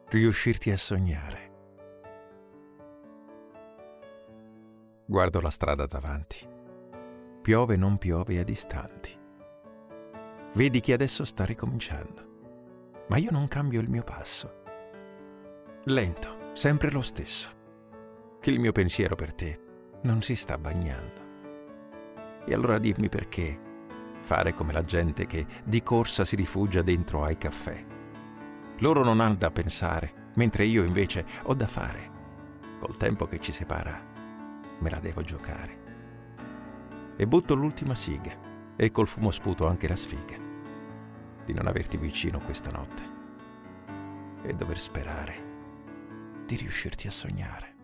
riuscirti a sognare. Guardo la strada davanti. Piove e non piove a distanti. Vedi che adesso sta ricominciando, ma io non cambio il mio passo. Lento, sempre lo stesso. Che il mio pensiero per te non si sta bagnando. E allora dimmi perché fare come la gente che di corsa si rifugia dentro ai caffè. Loro non hanno da pensare, mentre io invece ho da fare. Col tempo che ci separa, me la devo giocare. E butto l'ultima siga, e col fumo sputo anche la sfiga di non averti vicino questa notte e dover sperare di riuscirti a sognare.